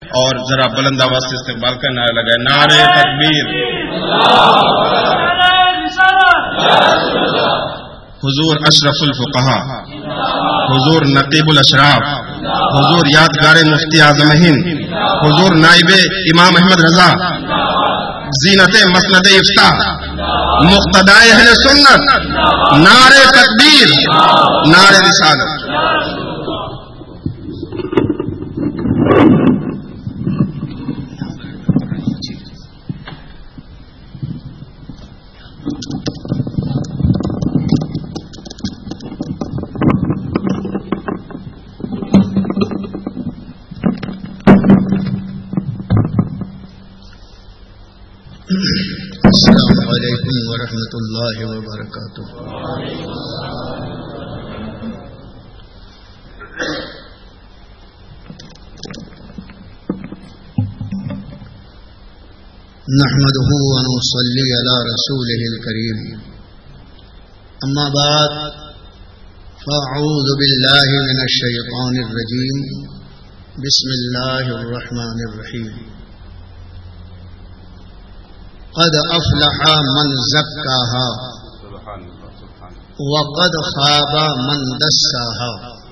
اور ذرا بلند آواز سے استقبال کا نعرہ لگائے، نعرہ تکبیر، حضور اشرف الفقہا، حضور نقیب الاشراف، حضور یادگار مفتی اعظم ہند، حضور نائب امام احمد رضا، زینت مسند افتاح، مقتدائے اہل سنت، نعرہ تکبیر، نعرہ رسالت۔ السلام علیکم ورحمۃ اللہ وبرکاتہ۔ نحمده ونصلي على رسوله الكريم، اما بعد فاعوذ بالله من الشيطان الرجيم، بسم الله الرحمن الرحيم۔ قد افلح من زکاها وقد خاب من دساها،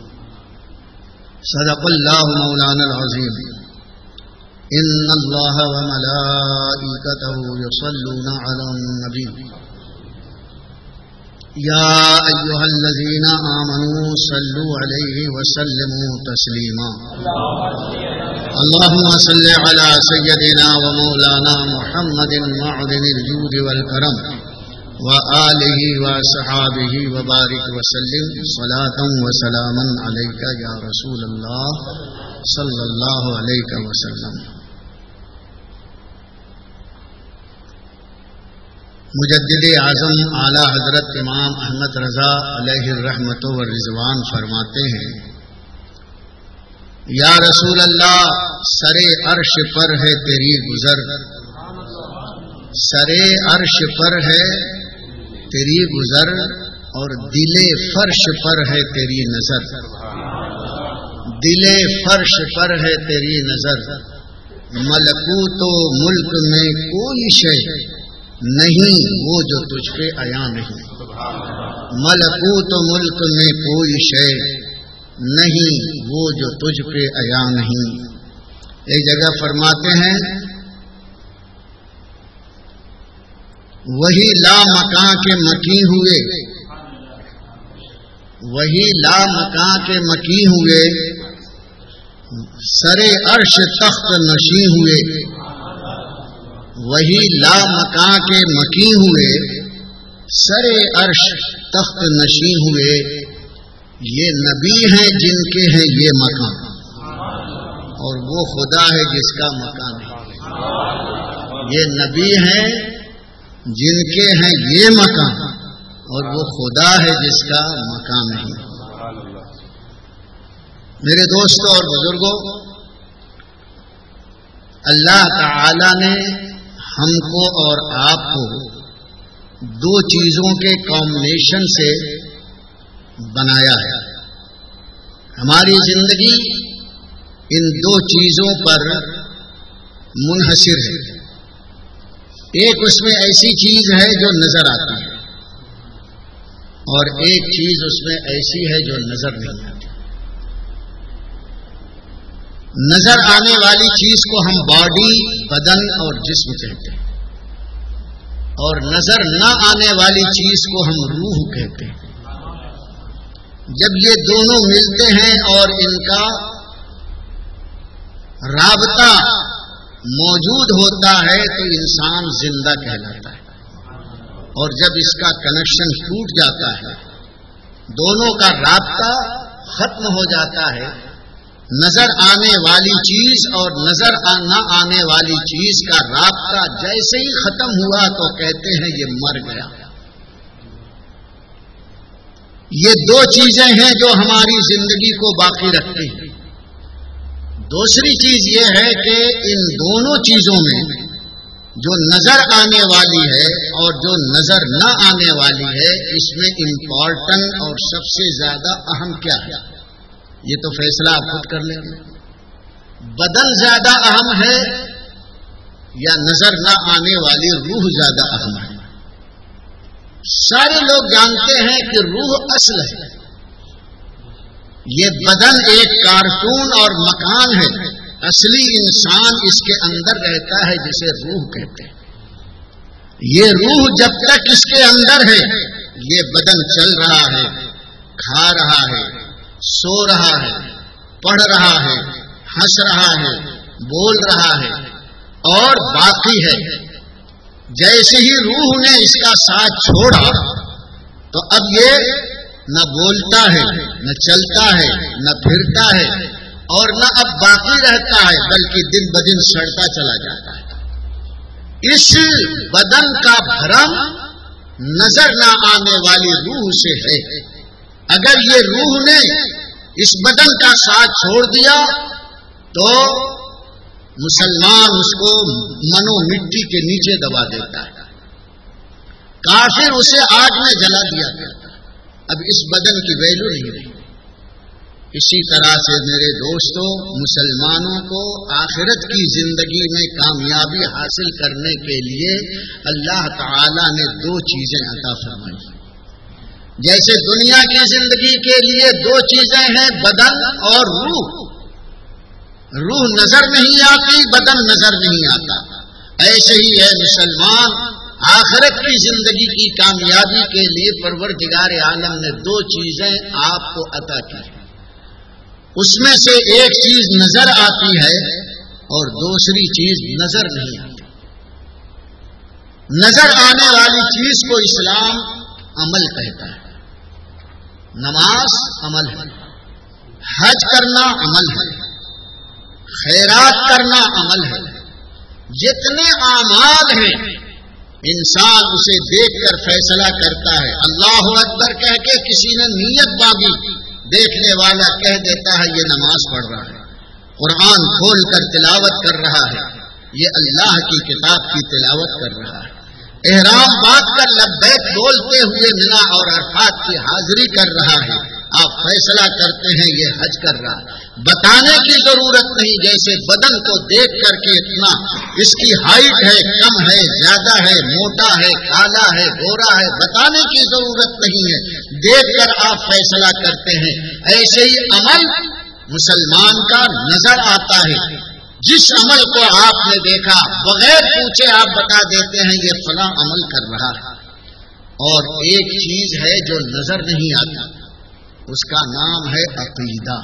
صدق اللہ مولانا العظیم۔ ان اللہ وملائکتہ یصلون علی النبی، یا ایہا الذین آمنوا صلوا علیہ وسلموا تسلیما۔ اللهم صل على سيدنا ومولانا محمد معدن الجود والكرم وآله وصحابه وبارك وسلم صلاة وسلاما عليك يا رسول الله صلى الله عليه وسلم۔ مجدد اعظم اعلی حضرت امام احمد رضا علیہ الرحمت والرضوان فرماتے ہیں، یا رسول اللہ، سرے عرش پر ہے تیری گزر، سرے عرش پر ہے تیری گزر، اور دل فرش پر ہے تیری نظر، دل فرش پر ہے تیری نظر۔ ملکوت و ملک میں کوئی شے نہیں وہ جو تجھ پہ عیاں نہیں، ملکوت و ملک میں کوئی شے نہیں وہ جو تجھ پہ عیاں نہیں۔ ایک جگہ فرماتے ہیں، وہی لا مکاں کے مکی ہوئے، وہی لا مکاں کے مکی ہوئے، سرے عرش تخت نشیں ہوئے، وہی لا مکاں کے مکی ہوئے، سرے عرش تخت نشیں ہوئے۔ یہ نبی ہیں جن کے ہیں یہ مکان، اور وہ خدا ہے جس کا مکان ہے۔ یہ نبی ہیں جن کے ہیں یہ مکان، اور وہ خدا ہے جس کا مکان نہیں۔ میرے دوستوں اور بزرگوں، اللہ تعالی نے ہم کو اور آپ کو دو چیزوں کے کمبینیشن سے بنایا ہے۔ ہماری زندگی ان دو چیزوں پر منحصر ہے۔ ایک اس میں ایسی چیز ہے جو نظر آتی ہے، اور ایک چیز اس میں ایسی ہے جو نظر نہیں آتی۔ نظر آنے والی چیز کو ہم باڈی، بدن اور جسم کہتے ہیں، اور نظر نہ آنے والی چیز کو ہم روح کہتے ہیں۔ جب یہ دونوں ملتے ہیں اور ان کا رابطہ موجود ہوتا ہے تو انسان زندہ کہلاتا ہے، اور جب اس کا کنیکشن ٹوٹ جاتا ہے، دونوں کا رابطہ ختم ہو جاتا ہے، نظر آنے والی چیز اور نظر نہ آنے والی چیز کا رابطہ جیسے ہی ختم ہوا تو کہتے ہیں یہ مر گیا۔ یہ دو چیزیں ہیں جو ہماری زندگی کو باقی رکھتی ہیں۔ دوسری چیز یہ ہے کہ ان دونوں چیزوں میں جو نظر آنے والی ہے اور جو نظر نہ آنے والی ہے، اس میں امپورٹنٹ اور سب سے زیادہ اہم کیا ہے؟ یہ تو فیصلہ آپ خود کر لیں گے۔ بدن زیادہ اہم ہے یا نظر نہ آنے والی روح زیادہ اہم ہے؟ سارے لوگ جانتے ہیں کہ روح اصل ہے. یہ بدن ایک کارٹون اور مکان ہے. اصلی انسان اس کے اندر رہتا ہے جسے روح کہتے ہیں. یہ روح جب تک اس کے اندر ہے یہ بدن چل رہا ہے، کھا رہا ہے، سو رہا ہے، پڑھ رہا ہے، ہنس رہا ہے، بول رہا ہے اور باقی ہے. جیسے ہی روح نے اس کا ساتھ چھوڑا تو اب یہ نہ بولتا ہے، نہ چلتا ہے، نہ پھرتا ہے اور نہ اب باقی رہتا ہے بلکہ دن بدن سڑتا چلا جاتا ہے. اس بدن کا بھرم نظر نہ آنے والی روح سے ہے. اگر یہ روح نے اس بدن کا ساتھ چھوڑ دیا تو مسلمان اس کو منو مٹی کے نیچے دبا دیتا ہے. کافر اسے آگ میں جلا دیا کرتا ہے. اب اس بدن کی ویلو نہیں رہی. اسی طرح سے میرے دوستوں، مسلمانوں کو آخرت کی زندگی میں کامیابی حاصل کرنے کے لیے اللہ تعالی نے دو چیزیں عطا فرمائی. جیسے دنیا کی زندگی کے لیے دو چیزیں ہیں، بدن اور روح. روح نظر نہیں آتی، بدن نظر نہیں آتا. ایسے ہی ہے مسلمان، آخرت کی زندگی کی کامیابی کے لیے پروردگار عالم نے دو چیزیں آپ کو عطا کی. اس میں سے ایک چیز نظر آتی ہے اور دوسری چیز نظر نہیں آتی. نظر آنے والی چیز کو اسلام عمل کہتا ہے. نماز عمل ہے، حج کرنا عمل ہے، خیرات کرنا عمل ہے. جتنے اعمال ہیں انسان اسے دیکھ کر فیصلہ کرتا ہے. اللہ اکبر کہہ کے کسی نے نیت باندھی، دیکھنے والا کہہ دیتا ہے یہ نماز پڑھ رہا ہے، قرآن کھول کر تلاوت کر رہا ہے، یہ اللہ کی کتاب کی تلاوت کر رہا ہے. احرام باندھ کر لبیک بولتے ہوئے منا اور عرفات کی حاضری کر رہا ہے. آپ فیصلہ کرتے ہیں یہ حج کر رہا ہے. بتانے کی ضرورت نہیں، جیسے بدن کو دیکھ کر کے اتنا اس کی ہائٹ ہے، کم ہے، زیادہ ہے، موٹا ہے، کالا ہے، گورا ہے، بتانے کی ضرورت نہیں ہے، دیکھ کر آپ فیصلہ کرتے ہیں. ایسے ہی عمل مسلمان کا نظر آتا ہے. جس عمل کو آپ نے دیکھا بغیر پوچھے آپ بتا دیتے ہیں یہ فلاں عمل کر رہا ہے. اور ایک چیز ہے جو نظر نہیں آتی، اس کا نام ہے عقیدہ.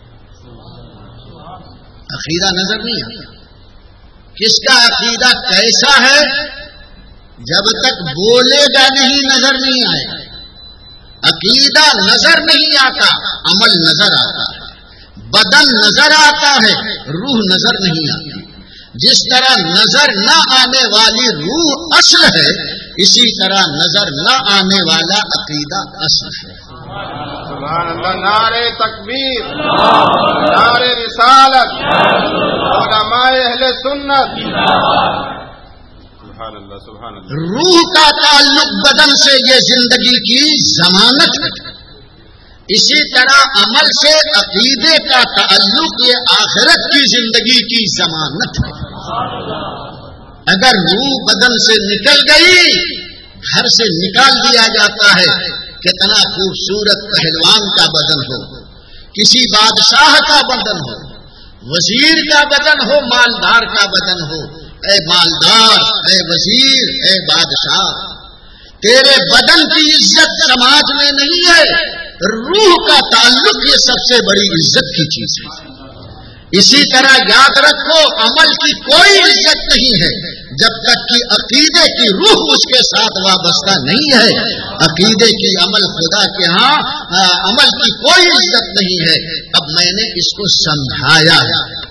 عقیدہ نظر نہیں آتا. کس کا عقیدہ کیسا ہے؟ جب تک بولے گا نہیں نظر نہیں آئے گا. عقیدہ نظر نہیں آتا، عمل نظر آتا ہے. بدن نظر آتا ہے، روح نظر نہیں آتی. جس طرح نظر نہ آنے والی روح اصل ہے، اسی طرح نظر نہ آنے والا عقیدہ اصل ہے. سبحان اللہ. نعرہ تکبیر، نعرہ رسالت، علماء اہل سنت. سبحان اللہ، سبحان اللہ. روح کا تعلق بدن سے یہ زندگی کی ضمانت ہے. اسی طرح عمل سے عقیدے کا تعلق یہ آخرت کی زندگی کی ضمانت ہے. اگر روح بدن سے نکل گئی، گھر سے نکال دیا جاتا ہے. کتنا خوبصورت پہلوان کا بدن ہو، کسی بادشاہ کا بدن ہو، وزیر کا بدن ہو، مالدار کا بدن ہو، اے مالدار، اے وزیر، اے بادشاہ، تیرے بدن کی عزت سماج میں نہیں ہے. روح کا تعلق یہ سب سے بڑی عزت کی چیز ہے. اسی طرح یاد رکھو، عمل کی کوئی عزت نہیں ہے جب تک کہ عقیدے کی روح اس کے ساتھ وابستہ نہیں ہے. عقیدے کی عمل خدا کے ہاں عمل کی کوئی عزت نہیں ہے. اب میں نے اس کو سمجھایا،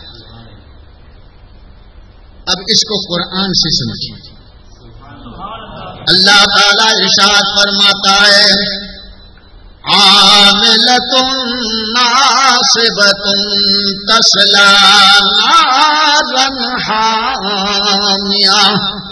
اب اس کو قرآن سے سمجھیے. اللہ تعالی ارشاد فرماتا ہے عاملۃ ناصبۃ تصلی نارا حامیہ.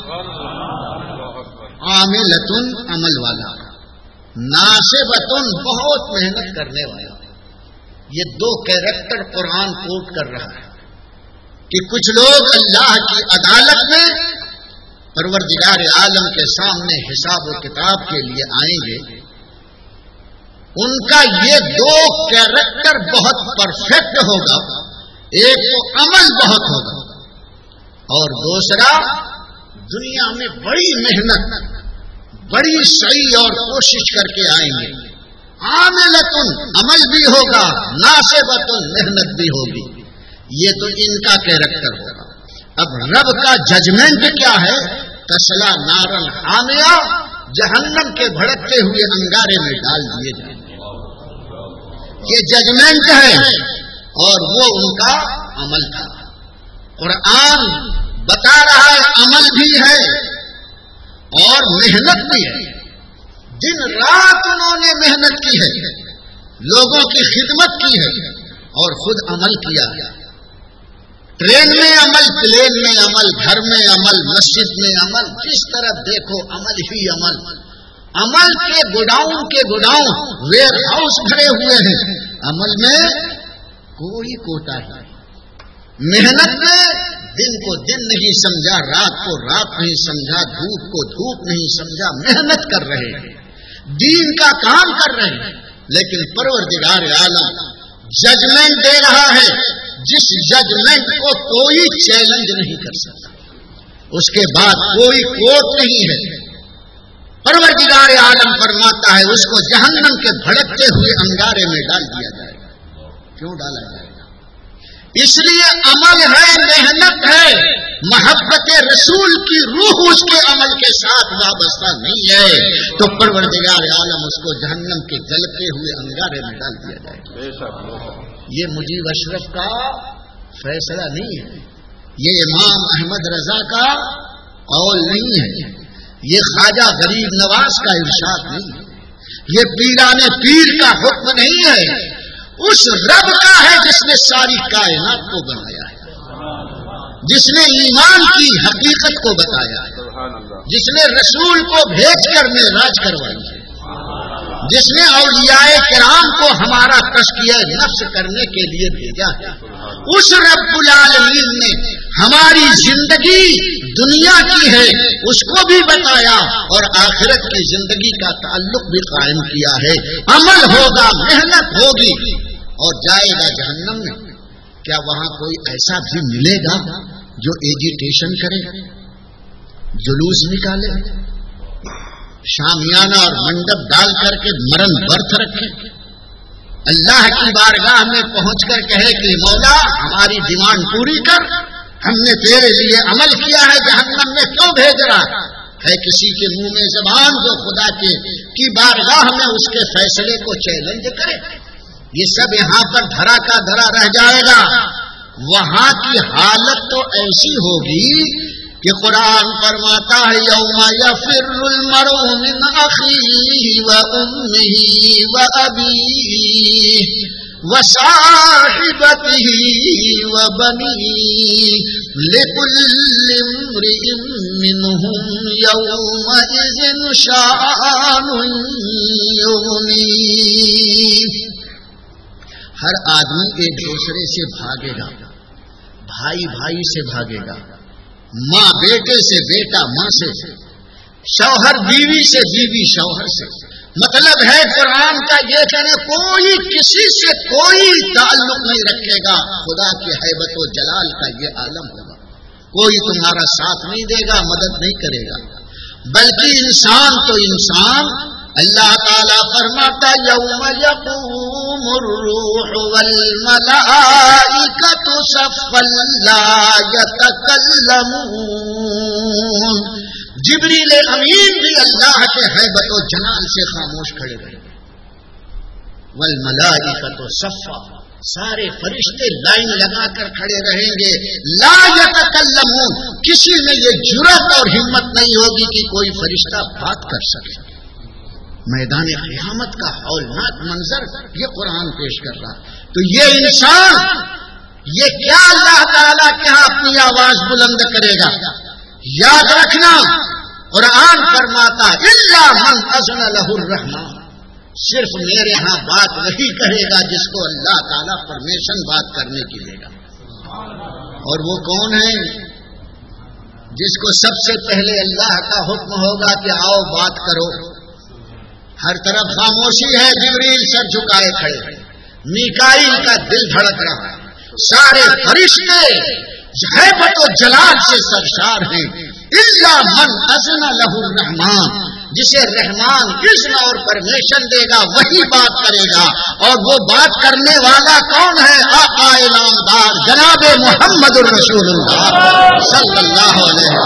عاملۃ عمل والا، ناصبۃ بہت محنت کرنے والا. یہ دو کیریکٹر قرآن کوٹ کر رہا ہے. کہ کچھ لوگ اللہ کی عدالت میں پروردگار عالم کے سامنے حساب و کتاب کے لیے آئیں گے. ان کا یہ دو کیریکٹر بہت پرفیکٹ ہوگا. ایک تو عمل بہت ہوگا اور دوسرا دنیا میں بڑی محنت, بڑی سعی اور کوشش کر کے آئیں گے. عاملتن عمل بھی ہوگا, ناصبتن محنت بھی ہوگی. یہ تو ان کا کیریکٹر ہوگا. اب رب کا ججمنٹ کیا ہے؟ تسلا نارن حامیہ, جہنم کے بھڑکتے ہوئے انگارے میں ڈال دیے جائیں گے. یہ ججمنٹ ہے اور وہ ان کا عمل تھا. قرآن بتا رہا ہے عمل بھی ہے اور محنت بھی ہے. دن رات انہوں نے محنت کی ہے, لوگوں کی خدمت کی ہے اور خود عمل کیا. ٹرین میں عمل, پلین میں عمل, گھر میں عمل, مسجد میں عمل, کس طرف دیکھو عمل ہی عمل. عمل کے گوڈاؤن ویئر ہاؤس بھرے ہوئے ہیں. عمل میں کوئی کوتا نہیں. محنت میں دن کو دن نہیں سمجھا, رات کو رات نہیں سمجھا, دھوپ کو دھوپ نہیں سمجھا. محنت کر رہے ہیں, دین کا کام کر رہے ہیں, لیکن پروردگار عالم ججمنٹ دے رہا ہے جس ججمنٹ کو کوئی چیلنج نہیں کر سکتا. اس کے بعد کوئی کوٹ نہیں ہے. پروردگار عالم فرماتا ہے اس کو جہنم کے بھڑکتے ہوئے انگارے میں ڈال دیا جائے گا. کیوں ڈالا جائے گا؟ اس لیے عمل ہے, محنت ہے. محبت رسول کی روح اس کے عمل کے ساتھ وابستہ نہیں ہے تو پروردگار عالم اس کو جہنم کے جلتے ہوئے انگارے میں ڈال دیا جائے گا. یہ مجیب اشرف کا فیصلہ نہیں ہے, یہ امام احمد رضا کا قول نہیں ہے, یہ خواجہ غریب نواز کا ارشاد نہیں ہے, یہ پیران پیر کا حکم نہیں ہے. اس رب کا ہے جس نے ساری کائنات کو بنایا ہے, جس نے ایمان کی حقیقت کو بتایا ہے, جس نے رسول کو بھیج کر معراج کروائی ہے, جس نے اولیاء کرام کو ہمارا تزکیہ نفس کرنے کے لیے بھیجا ہے. اس رب العالمین نے ہماری زندگی دنیا کی ہے اس کو بھی بتایا اور آخرت کی زندگی کا تعلق بھی قائم کیا ہے. عمل ہوگا, محنت ہوگی اور جائے گا جہنم میں. کیا وہاں کوئی ایسا بھی ملے گا جو ایجیٹیشن کرے, جلوس نکالے, شامیانہ اور منڈپ ڈال کر کے مرن برت رکھے, اللہ کی بارگاہ میں پہنچ کر کہے کہ مولا ہماری ڈیمانڈ پوری کر, ہم نے تیرے لیے عمل کیا ہے, جہنم میں کیوں بھیج رہا ہے؟ کسی کے منہ میں زبان جو خدا کی بارگاہ میں اس کے فیصلے کو چیلنج کرے. یہ سب یہاں پر دھرا کا دھرا رہ جائے گا. وہاں کی حالت تو ایسی ہوگی کہ قرآن فرماتا ہے یوم یفر المرء من اخیہ وامہ وابیہ وصاحبتہ وبنیہ لکل امرئ منہم یومئذ شأن یغنیہ. ہر آدمی ایک دوسرے سے بھاگے گا, بھائی بھائی سے بھاگے گا, ماں بیٹے سے, بیٹا ماں سے, شوہر بیوی سے, بیوی شوہر سے. مطلب ہے قرآن کا یہ کہنا کوئی کسی سے کوئی تعلق نہیں رکھے گا. خدا کی ہیبت و جلال کا یہ عالم ہوگا. کوئی تمہارا ساتھ نہیں دے گا, مدد نہیں کرے گا, بلکہ انسان تو انسان. اللہ تعالیٰ فرماتا یوم یقوم الروح والملائکۃ صفا لا یتکلمون. جبریل امین بھی اللہ کے ہیبت و جلال سے خاموش کھڑے رہے. والملائکۃ صفا, سارے فرشتے لائن لگا کر کھڑے رہیں گے. لا یتکلمون, کسی میں یہ جرأت اور ہمت نہیں ہوگی کہ کوئی فرشتہ بات کر سکے. میدان قیامت کا ہولناک منظر یہ قرآن پیش کر رہا. تو یہ انسان یہ کیا اللہ تعالیٰ کے ہاں اپنی آواز بلند کرے گا؟ یاد رکھنا قرآن فرماتا الا من اذن له الرحمن, صرف میرے ہاں بات وہی کہے گا جس کو اللہ تعالیٰ پرمیشن بات کرنے کی دے گا. اور وہ کون ہے جس کو سب سے پہلے اللہ کا حکم ہوگا کہ آؤ بات کرو؟ ہر طرف خاموشی ہے، جبریل سر جھکائے کھڑے، میکائیل کا دل دھڑک رہا ہے، سارے فرشتے ہیبت و جلال سے سرشار ہیں، الا من اذن له الرحمن، جسے رحمان اذن اور پرمیشن دے گا وہی بات کرے گا، اور وہ بات کرنے والا کون ہے؟ آقا نامدار جناب محمد الرسول اللہ صلی اللہ علیہ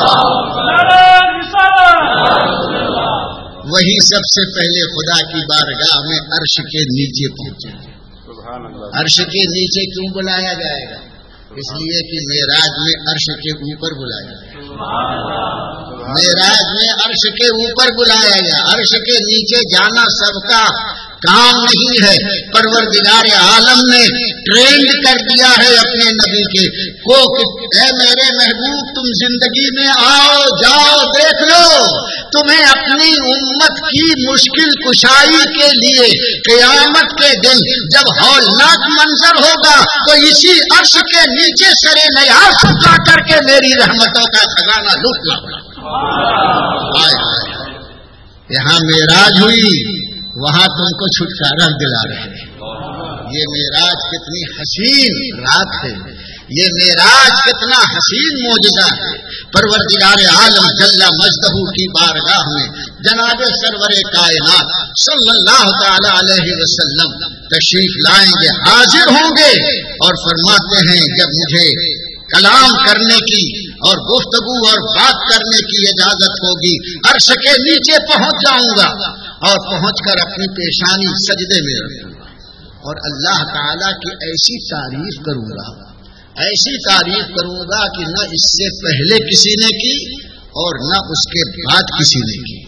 وسلم، وہی سب سے پہلے خدا کی بارگاہ میں عرش کے نیچے پہنچے۔ عرش کے نیچے کیوں بلایا جائے گا؟ اس لیے کہ معراج میں عرش کے اوپر بلایا گیا، معراج میں عرش کے اوپر بلایا گیا، عرش کے نیچے جانا سب کا کام نہیں ہے، پروردگار عالم نے ٹرینڈ کر دیا ہے اپنے نبی کے کو کہ اے میرے محبوب تم زندگی میں آؤ جاؤ دیکھ لو، تمہیں اپنی امت کی مشکل کشائی کے لیے قیامت کے دن جب ہولناک منظر ہوگا تو اسی عرش کے نیچے سرے نیاز جھکا کر کے میری رحمتوں کا خزانہ لوٹنا پڑا۔ یہاں معراج ہوئی، وہاں تم کو چھٹکارا دلا رہے ہیں۔ یہ معراج کتنی حسین رات ہے، یہ معراج کتنا حسین معجزہ ہے۔ پروردگار عالم جل مجدہ کی بارگاہ میں جناب سرور کائنات صلی اللہ تعالی علیہ وسلم تشریف لائیں گے، حاضر ہوں گے، اور فرماتے ہیں جب مجھے کلام کرنے کی اور گفتگو اور بات کرنے کی اجازت ہوگی عرش کے نیچے پہنچ جاؤں گا، اور پہنچ کر اپنی پیشانی سجدے میں رکھوں گا اور اللہ تعالیٰ کی ایسی تعریف کروں گا، ایسی تعریف کروں گا کہ نہ اس سے پہلے کسی نے کی اور نہ اس کے بعد کسی نے کی۔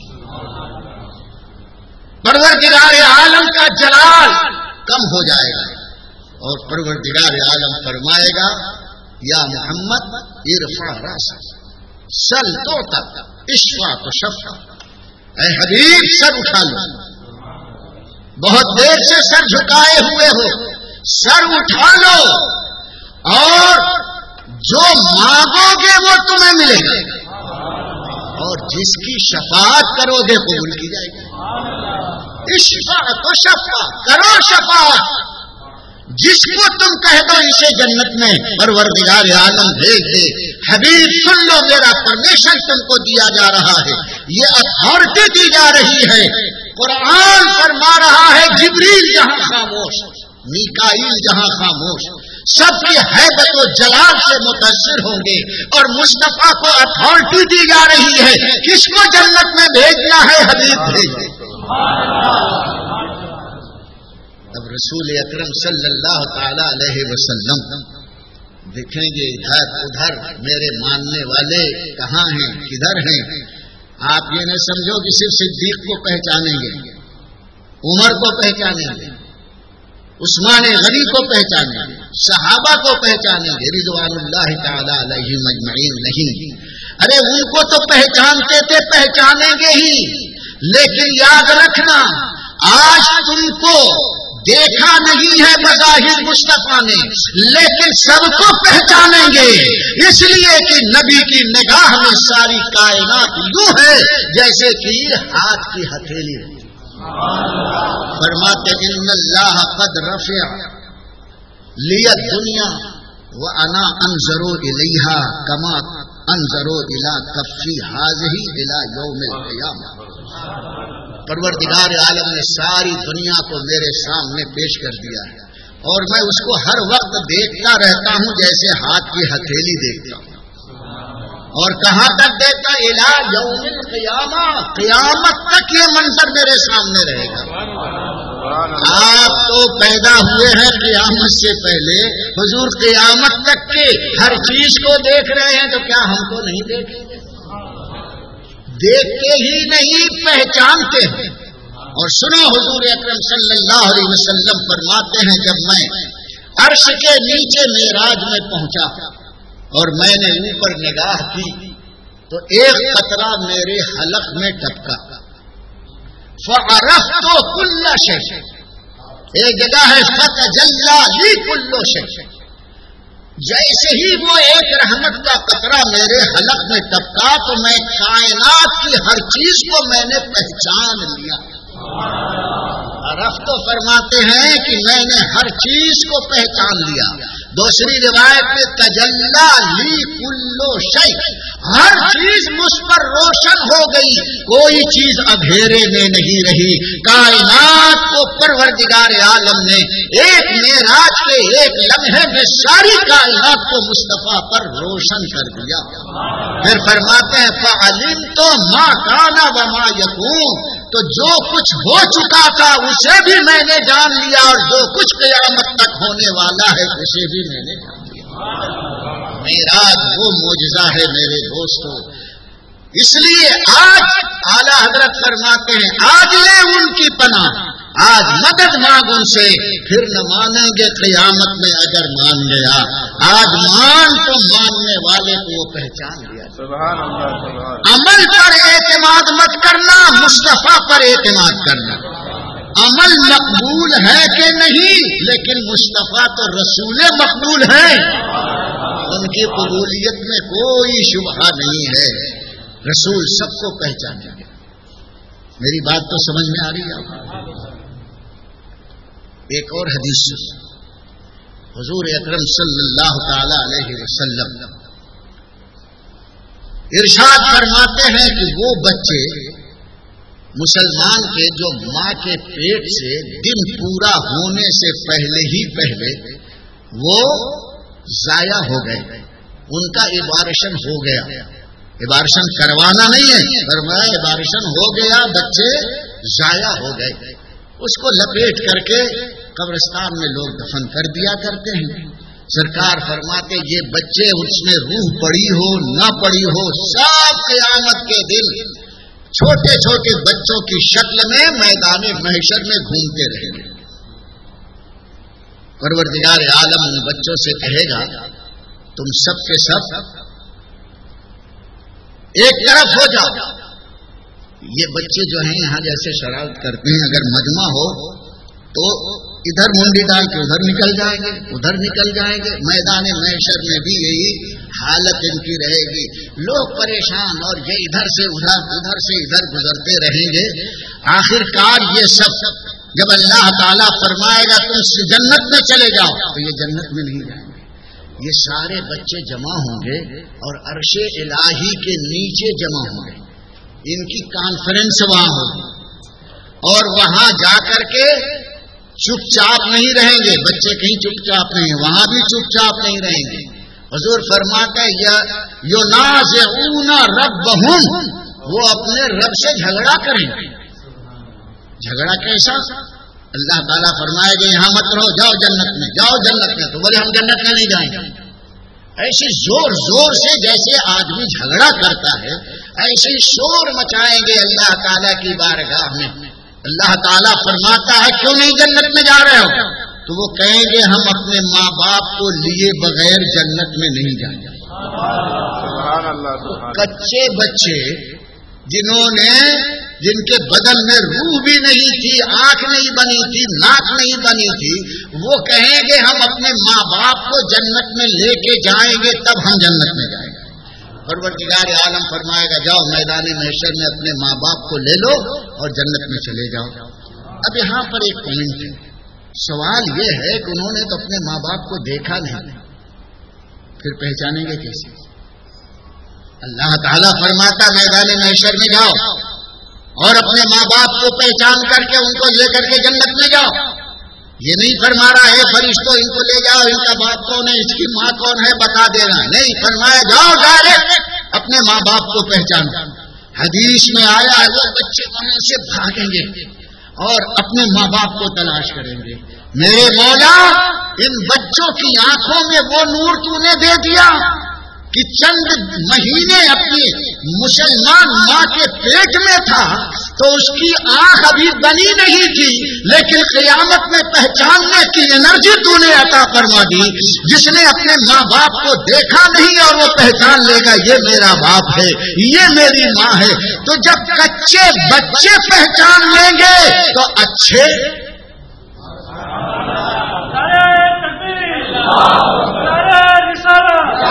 پروردگار عالم کا جلال کم ہو جائے گا اور پروردگار عالم فرمائے گا یا محمد ارفع راسک سل تو تک اشفع تو شفع، اے حبیب سر اٹھا لو، بہت دیر سے سر جھکائے ہوئے ہو، سر اٹھا لو اور جو مانگو گے وہ تمہیں ملے گا، اور جس کی شفاعت کرو گے قبول کی جائے گی۔ اشفع تو شفع، کرو شفاعت، جس کو تم کہہ دو اسے جنت میں پروردگار عالم بھیج دے۔ حبیب سن لو، میرا پرمیشن تم کو دیا جا رہا ہے، یہ اتھارٹی دی جا رہی ہے۔ قرآن فرما رہا ہے جبریل جہاں خاموش، میکائیل جہاں خاموش، سب کی ہیبت و جلال سے متاثر ہوں گے، اور مصطفیٰ کو اتھارٹی دی جا رہی ہے کس کو جنت میں بھیجنا ہے، حبیب بھیج دے۔ اب رسول اکرم صلی اللہ تعالی علیہ وسلم دیکھیں گے ادھر ادھر میرے ماننے والے کہاں ہیں، کدھر ہیں۔ آپ یہ نہ سمجھو کہ صرف صدیق کو پہچانیں گے، عمر کو پہچانیں گے، عثمان غنی کو پہچانیں گے، صحابہ کو پہچانیں گے رضوان اللہ تعالی علیہم اجمعین، نہیں۔ ارے ان کو تو پہچانتے تھے، پہچانیں گے ہی، لیکن یاد رکھنا آج تم کو دیکھا نہیں ہے بظاہر مصطفیٰ نے، لیکن سب کو پہچانیں گے، اس لیے کہ نبی کی نگاہ میں ساری کائنات یوں ہے جیسے کہ ہاتھ کی ہتھیلی ہے۔ فرماتے ان اللہ قد رفع لی الدنیا وانا انظر الیہا کما انظر الی کفی ھذہ الی یوم القیامہ۔ پروردگار عالم نے ساری دنیا کو میرے سامنے پیش کر دیا ہے، اور میں اس کو ہر وقت دیکھتا رہتا ہوں جیسے ہاتھ کی ہتھیلی دیکھتا ہوں، اور کہاں تک دیکھتا؟ الی یوم القیامہ، قیامت تک یہ منظر میرے سامنے رہے گا۔ آپ تو پیدا ہوئے ہیں قیامت سے پہلے، حضور قیامت تک کے ہر چیز کو دیکھ رہے ہیں، تو کیا ہم کو نہیں دیکھیں گے؟ دیکھتے ہی نہیں، پہچانتے ہیں۔ اور سنو حضور اکرم صلی اللہ علیہ وسلم فرماتے ہیں جب میں عرش کے نیچے معراج میں پہنچا اور میں نے اوپر نگاہ کی تو ایک قطرہ میرے حلق میں ٹپکا، فعرفت کل شیء، ایک جگہ ہے فتجلی لی کل شیء، جیسے ہی وہ ایک رحمت کا قطرہ میرے حلق میں ٹپکا تو میں کائنات کی ہر چیز کو میں نے پہچان لیا. عرف تو فرماتے ہیں کہ میں نے ہر چیز کو پہچان لیا. دوسری روایت میں تجلا لی کلو شیء، ہر چیز مجھ پر روشن ہو گئی، کوئی چیز اندھیرے میں نہیں رہی. کائنات کو پروردگار عالم نے ایک معراج کے ایک لمحے میں ساری کائنات کو مصطفیٰ پر روشن کر دیا. پھر فرماتے ہیں فعلمت ما کان وما یکون، تو جو کچھ ہو چکا تھا اسے بھی میں نے جان لیا اور جو کچھ قیامت تک ہونے والا ہے اسے بھی میں نے جان لیا. معراج وہ معجزہ ہے میرے دوستو. اس لیے آج اعلیٰ حضرت فرماتے ہیں آج لے ان کی پناہ، آج مدد مانگ ان سے، پھر نہ مانیں گے قیامت میں اگر مان گیا. آج مان تو ماننے والے کو وہ پہچان لیا. سبحان اللہ سبحان. عمل پر اعتماد مت کرنا، مصطفیٰ پر اعتماد کرنا. عمل مقبول ہے کہ نہیں، لیکن مصطفیٰ تو رسول مقبول ہے، ان کی قبولیت میں کوئی شبہ نہیں ہے. رسول سب کو پہچانے گا. میری بات تو سمجھ میں آ رہی ہے. ایک اور حدیث حضور اکرم صلی اللہ تعالی علیہ وسلم ارشاد فرماتے ہیں کہ وہ بچے مسلمان کے جو ماں کے پیٹ سے دن پورا ہونے سے پہلے ہی پہلے وہ ضائع ہو گئے، ان کا ایبارشن ہو گیا. ایبارشن کروانا نہیں ہے، فرمایا ایبارشن ہو گیا، بچے ضائع ہو گئے. اس کو لپیٹ کر کے قبرستان میں لوگ دفن کر دیا کرتے ہیں. سرکار فرماتے یہ بچے اس میں روح پڑی ہو نہ پڑی ہو، سب قیامت کے دن چھوٹے چھوٹے بچوں کی شکل میں میدان محشر میں گھومتے رہیں گے. پروردگار عالم ان بچوں سے کہے گا تم سب کے سب ایک طرف ہو جاؤ. یہ بچے جو ہیں یہاں جیسے شرارت کرتے ہیں، اگر مجمع ہو تو ادھر منڈی ڈال کے ادھر نکل جائیں گے، ادھر نکل جائیں گے. میدان محشر میں بھی یہی حالت ان کی رہے گی. لوگ پریشان اور یہ ادھر سے ادھر گزرتے رہیں گے. آخر کار یہ سب جب اللہ تعالیٰ فرمائے گا تم جنت میں چلے جاؤ تو یہ جنت میں نہیں جائیں گے. یہ سارے بچے جمع ہوں گے اور عرش الہی کے نیچے جمع ہوں گے. ان کی کانفرنس وہاں ہوگی اور وہاں جا کر کے چپ چاپ نہیں رہیں گے. بچے کہیں چپ چاپ نہیں، وہاں بھی چپ چاپ نہیں رہیں گے. حضور فرماتے یُنَازِعُونَ رَبَّهُمْ، وہ اپنے رب سے جھگڑا کریں گے. جھگڑا کیسا؟ اللہ تعالیٰ فرمائے گا یہاں مت رہو، جاؤ جنت میں، جاؤ جنت میں. تو بولے ہم جنت میں نہیں جائیں گے. ایسے زور زور سے جیسے آدمی جھگڑا کرتا ہے ایسے شور مچائیں گے اللہ تعالیٰ کی بارگاہ میں. اللہ تعالیٰ فرماتا ہے کیوں نہیں جنت میں جا رہے ہو؟ تو وہ کہیں گے ہم اپنے ماں باپ کو لیے بغیر جنت میں نہیں جائیں گے. کچے بچے جن کے بدن میں روح بھی نہیں تھی، آنکھ نہیں بنی تھی، ناک نہیں بنی تھی، وہ کہیں گے ہم اپنے ماں باپ کو جنت میں لے کے جائیں گے تب ہم جنت میں جائیں گے. پروردگار عالم فرمائے گا جاؤ میدان محشر میں اپنے ماں باپ کو لے لو اور جنت میں چلے جاؤ. اب یہاں پر ایک پوائنٹ ہے. سوال یہ ہے کہ انہوں نے تو اپنے ماں باپ کو دیکھا نہیں، پھر پہچانیں گے کیسے؟ اللہ تعالیٰ فرماتا میدان محشر میں جاؤ اور اپنے ماں باپ کو پہچان کر کے ان کو لے کر کے جنت میں جاؤ. یہ نہیں فرما رہا ہے فرشتوں ان کو لے جاؤ، ان کا باپ کون ہے، اس کی ماں کون ہے بتا دینا. نہیں، فرمایا جاؤ ڈائریکٹ اپنے ماں باپ کو پہچانو. حدیث میں آیا ہے وہ بچے وہاں سے بھاگیں گے اور اپنے ماں باپ کو تلاش کریں گے. میرے مولا ان بچوں کی آنکھوں میں وہ نور تو نے دے دیا کہ چند مہینے اپنی مسلمان ماں کے پیٹ میں تھا تو اس کی آنکھ ابھی بنی نہیں تھی، لیکن قیامت میں پہچاننے کی انرجی تو نے عطا فرما دی. جس نے اپنے ماں باپ کو دیکھا نہیں اور وہ پہچان لے گا یہ میرا باپ ہے، یہ میری ماں ہے. تو جب کچے بچے پہچان لیں گے تو اچھے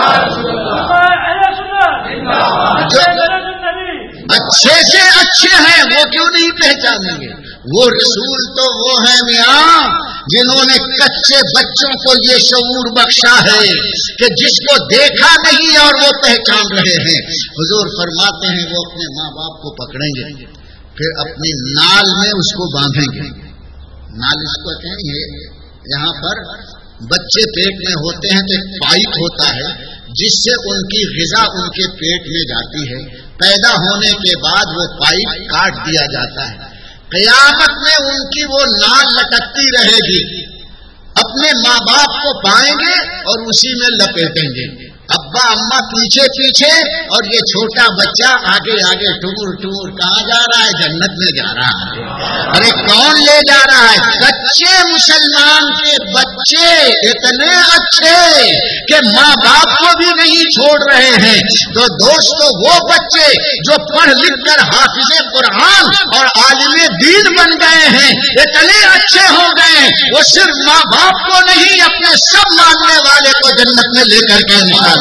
جو اچھے سے اچھے ہیں وہ کیوں نہیں پہچانیں گے؟ وہ رسول تو وہ ہیں میاں جنہوں نے کچے بچوں کو یہ شعور بخشا ہے کہ جس کو دیکھا نہیں اور وہ پہچان رہے ہیں۔ حضور فرماتے ہیں وہ اپنے ماں باپ کو پکڑیں گے، پھر اپنی نال میں اس کو باندھیں گے۔ نال اس کو کہیں گے، یہاں پر بچے پیٹ میں ہوتے ہیں تو ایک پائپ ہوتا ہے جس سے ان کی غذا ان کے پیٹ میں جاتی ہے، پیدا ہونے کے بعد وہ پائپ کاٹ دیا جاتا ہے، قیامت میں ان کی وہ نال لٹکتی رہے گی، اپنے ماں باپ کو پائیں گے اور اسی میں لپیٹیں گے، ابا اماں پیچھے پیچھے اور یہ چھوٹا بچہ آگے آگے ٹور ٹور کہاں جا رہا ہے؟ جنت میں جا رہا ہے۔ ارے کون لے جا رہا ہے؟ کچے مسلمان کے بچے اتنے اچھے کہ ماں باپ کو بھی نہیں چھوڑ رہے ہیں۔ تو دوستو وہ بچے جو پڑھ لکھ کر حافظ قرآن اور عالم دین بن گئے ہیں، اتنے اچھے ہو گئے، وہ صرف ماں باپ کو نہیں اپنے سب ماننے والے کو جنت میں لے کر کے انشاءاللہ۔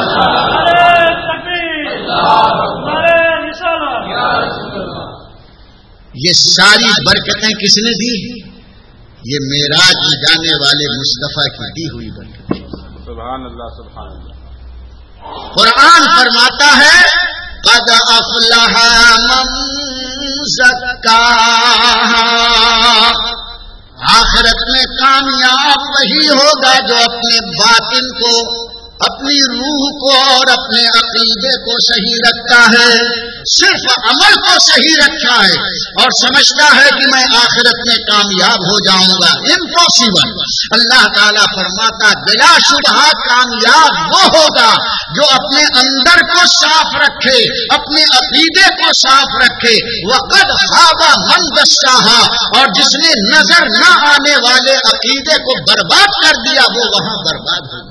یہ ساری برکتیں کس نے دی؟ یہ معراج میں جانے والے مصطفیٰ کی دی ہوئی برکتیں۔ سبحان اللہ سبحان اللہ۔ قرآن فرماتا ہے قد افلح من زکاہا، آخرت میں کامیاب وہی ہوگا جو اپنے باطن کو، اپنی روح کو اور اپنے عقیدے کو صحیح رکھتا ہے، صرف عمل کو صحیح رکھا ہے اور سمجھتا ہے کہ میں آخرت میں کامیاب ہو جاؤں گا۔ امپاسبل۔ اللہ تعالیٰ فرماتا بلا شبہ کامیاب وہ ہوگا جو اپنے اندر کو صاف رکھے، اپنے عقیدے کو صاف رکھے۔ وقد خاب من دساہا، اور جس نے نظر نہ آنے والے عقیدے کو برباد کر دیا وہ وہاں برباد ہو۔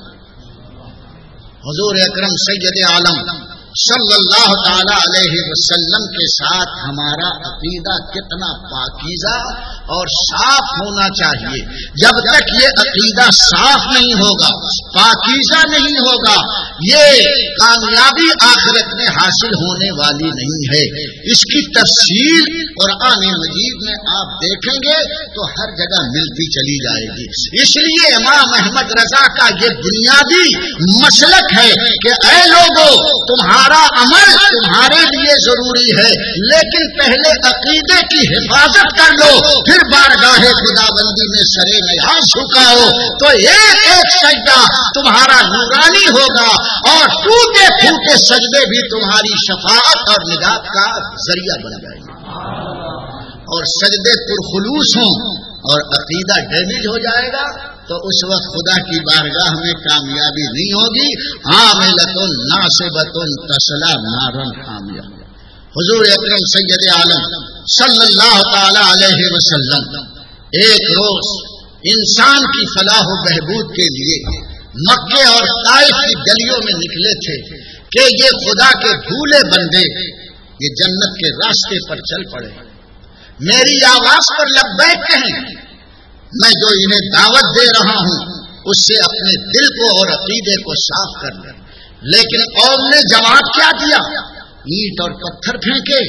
حضور اکرم سید عالم صلی اللہ تعالی علیہ وسلم کے ساتھ ہمارا عقیدہ کتنا پاکیزہ اور صاف ہونا چاہیے۔ جب تک یہ عقیدہ صاف نہیں ہوگا، پاکیزہ نہیں ہوگا، یہ کامیابی آخرت میں حاصل ہونے والی نہیں ہے۔ اس کی تفصیل قرآن مجید میں آپ دیکھیں گے تو ہر جگہ ملتی چلی جائے گی۔ اس لیے امام احمد رضا کا یہ بنیادی مسلک ہے کہ اے لوگو تمہارا عمل تمہارے لیے ضروری ہے، لیکن پہلے عقیدے کی حفاظت کر لو، پھر بارگاہ خدا بندی میں سرے نیاز جھکاؤ تو ایک ایک سجدہ تمہارا نورانی ہوگا اور ٹوٹے پھوٹے سجدے بھی تمہاری شفاعت اور نجات کا ذریعہ بن جائیں گے۔ اور سجدے پرخلوص ہوں اور عقیدہ ڈیمیج ہو جائے گا تو اس وقت خدا کی بارگاہ میں کامیابی نہیں ہوگی۔ عاملۃ ناصبۃ تصلی نارا حامیہ۔ حضور اکرم سید عالم صلی اللہ تعالی علیہ وسلم ایک روز انسان کی فلاح و بہبود کے لیے مکے اور طائف کی گلیوں میں نکلے تھے کہ یہ خدا کے بھولے بندے یہ جنت کے راستے پر چل پڑے، میری آواز پر لبیک کہیں، میں جو انہیں دعوت دے رہا ہوں اس سے اپنے دل کو اور عقیدے کو صاف کر لیں۔ لیکن قوم نے جواب کیا دیا؟ اینٹ اور پتھر پھینکے،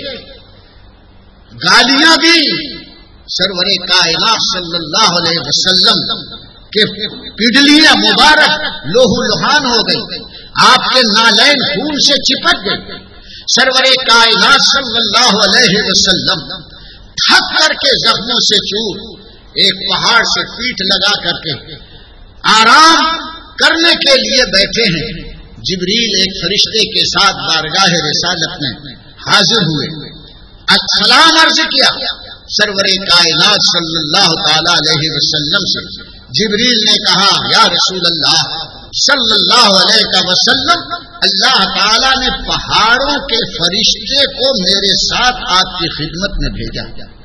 گالیاں دی۔ سرور کائنات صلی اللہ علیہ وسلم کے پڈلیاں مبارک لوہو لہان ہو گئی، آپ کے نالین خون سے چپک گئے۔ سرور کائنات صلی اللہ علیہ وسلم تھک کر کے زخموں سے چور ایک پہاڑ سے پیٹھ لگا کر کے آرام کرنے کے لیے بیٹھے ہیں۔ جبریل ایک فرشتے کے ساتھ بارگاہ رسالت میں حاضر ہوئے، سلام عرض کیا۔ سرور کائنات صلی اللہ تعالی علیہ وسلم سے جبریل نے کہا یا رسول اللہ صلی اللہ علیہ وسلم، اللہ تعالی نے پہاڑوں کے فرشتے کو میرے ساتھ آپ کی خدمت میں بھیجا،